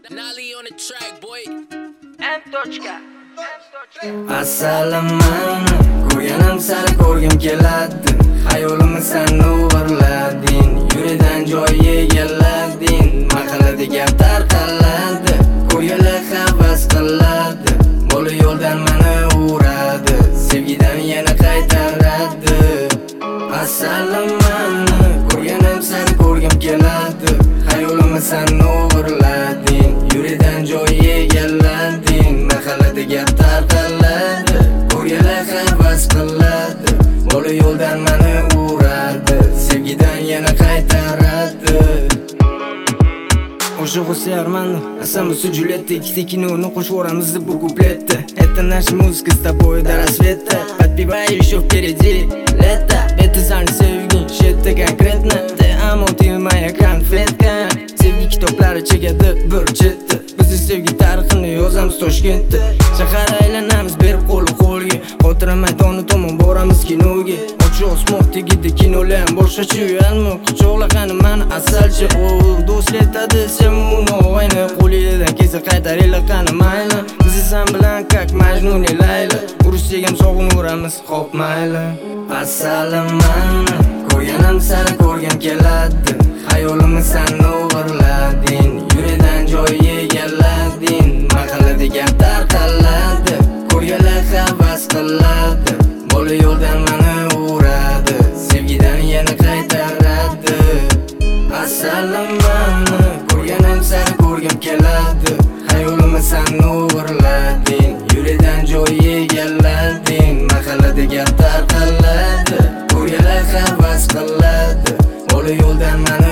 Nali on the track, boy. Assalaman ko'rganim sari ko'rgim keladi. Hayolimni sen o'g'irlading, yuridan joy egallading. Mahallada gap tarqaladi, ko'rganlar havas qiladi. Bola yo'ldan meni uradi, sevgidan yana qaytaradi. Assalaman ko'rganim sari ko'rgim keladi. Hayolimni sen o'g'irlading, yuridan joy egallading. Mahallada gap tarqaladi, ko'rganlar havas qiladi. Bola yo'ldan meni uradi, sevgidan yana qaytaradi. Qo'shiq sevarman, asamiz Julietta, ikkita kinoni qo'shib o'ramiz bu kupletda. Это наша музыка с тобой до рассвета. Подпевай еще впереди лето. Это сani sevging, shitda конкретно. Ты amo, ты моя konfetka. Sevgi kitoblari chekadi bir chetda. Bizni sevgi tarixini yozamiz Toshkentda. Shahar aylanamiz berib qo'l-qo'lga. Xotira maydoni tomon boramiz kinoga. Ochiq osmon tegidi kinolar boshqacha uyalma. Quchoqla qani mani asalchi o'g'il do'st etadi sen uni o'yna. Qo'lidan kelsa qaytaringlar qani mayli. Biz sen bilan как Majnun и Layla. Urushsak ham sog'inaveramiz xo'p mayli. Assalaman ko'rganim sari ko'rgim keladi. Hayolimni sen o'g'irlading, yuridan joy egallading. Mahallada gap tarqaladi, ko'rganlar havas qiladi. Bola yo'ldan meni uradi, sevgidan yana qaytaradi. Assalaman ko'rganim sari ko'rgim keladi. Hayolimni sen o'g'irlading, yuridan joy egallading. Mahallada gap tarqaladi, ko'rganlar havas qiladi. Bola yo'ldan meni